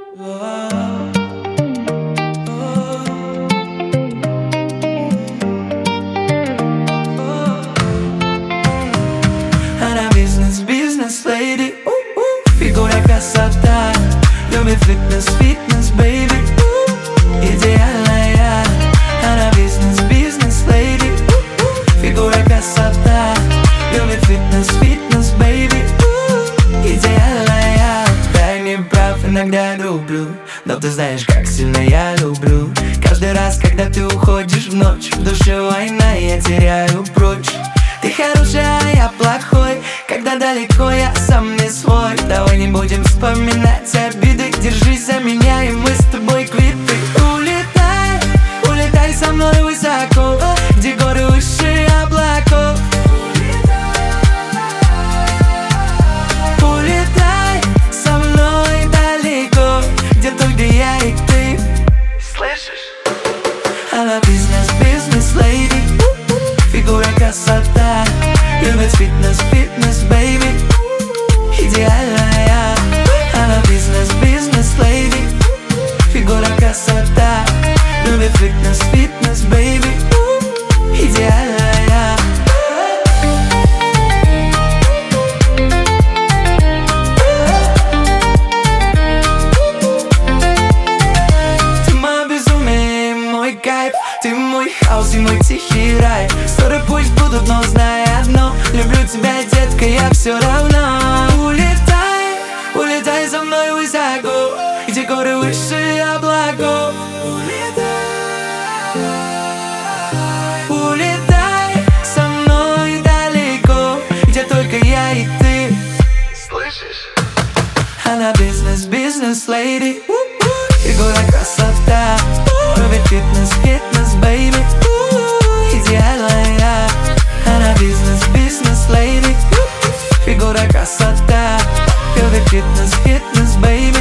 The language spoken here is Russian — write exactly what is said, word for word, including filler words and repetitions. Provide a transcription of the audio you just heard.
Она бизнес, бизнес-леди, фигура, красота, любит фитнес, фитнес, бэйби, идеальная. Она бизнес, бизнес-леди, фигура, красота, любит фитнес, фитнес, бэйби, идеальная. Дай мне прав, иногда люблю, но ты знаешь, как сильно я люблю. Каждый раз, когда ты уходишь в ночь, в душе война, я теряю прочь. Ты хорошая, а я плохой, когда далеко, я сам не свой. Давай не будем вспоминать обиды, держись за меня, и мы с тобой квиты. Улетай, улетай со мной высоко, где горы выше облаков. Улетай со мной далеко, где только я и ты. Слышишь? Она бизнес, бизнес-леди, фигура, красота, любит фитнес, фитнес, бэйби, идеальная. Она бизнес, бизнес-леди, фигура, красота, любит фитнес, фитнес, бэйби, идеальная. Ты мое безумие, мой кайф, ты мой хаос и мой тихий рай. Ссоры пусть будут, но знай одно: люблю тебя, детка, я все равно. Улетай, улетай со мной высоко, где горы выше облаков. Улетай со мной далеко, где только я и ты. Слышишь? Она бизнес, бизнес-леди, фигура, красота, любит фитнес, фитнес, бэйби, идеальная. Она бизнес, бизнес-леди, фигура, красота, любит фитнес, фитнес, бэйби.